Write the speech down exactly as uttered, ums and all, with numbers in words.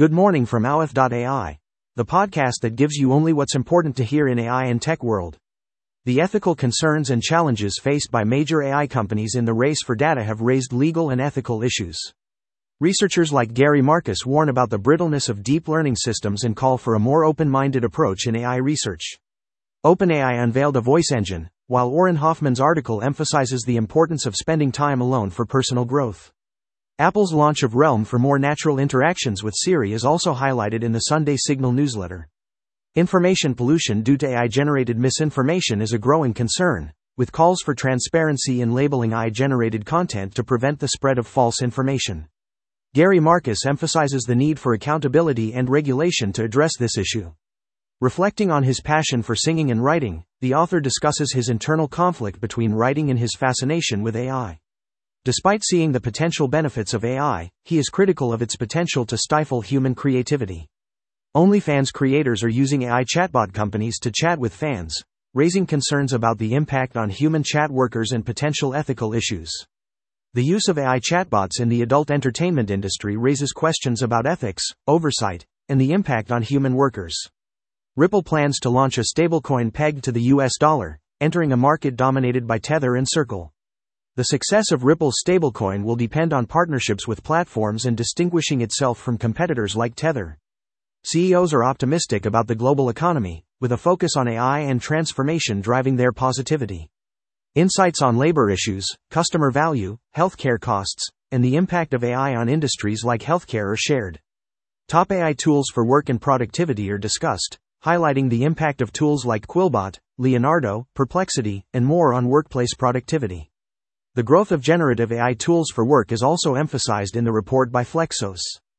Good morning from Aleph dot A I, the podcast that gives you only what's important to hear in A I and tech world. The ethical concerns and challenges faced by major A I companies in the race for data have raised legal and ethical issues. Researchers like Gary Marcus warn about the brittleness of deep learning systems and call for a more open-minded approach in A I research. OpenAI unveiled a voice engine, while Auren Hoffman's article emphasizes the importance of spending time alone for personal growth. Apple's launch of Realm for more natural interactions with Siri is also highlighted in the Sunday Signal newsletter. Information pollution due to A I-generated misinformation is a growing concern, with calls for transparency in labeling A I-generated content to prevent the spread of false information. Gary Marcus emphasizes the need for accountability and regulation to address this issue. Reflecting on his passion for singing and writing, the author discusses his internal conflict between writing and his fascination with A I. Despite seeing the potential benefits of A I, he is critical of its potential to stifle human creativity. OnlyFans creators are using A I chatbot companies to chat with fans, raising concerns about the impact on human chat workers and potential ethical issues. The use of A I chatbots in the adult entertainment industry raises questions about ethics, oversight, and the impact on human workers. Ripple plans to launch a stablecoin pegged to the U S dollar, entering a market dominated by Tether and Circle. The success of Ripple's stablecoin will depend on partnerships with platforms and distinguishing itself from competitors like Tether. C E Os are optimistic about the global economy, with a focus on A I and transformation driving their positivity. Insights on labor issues, customer value, healthcare costs, and the impact of A I on industries like healthcare are shared. Top A I tools for work and productivity are discussed, highlighting the impact of tools like Quillbot, Leonardo, Perplexity, and more on workplace productivity. The growth of generative A I tools for work is also emphasized in the report by Flexos.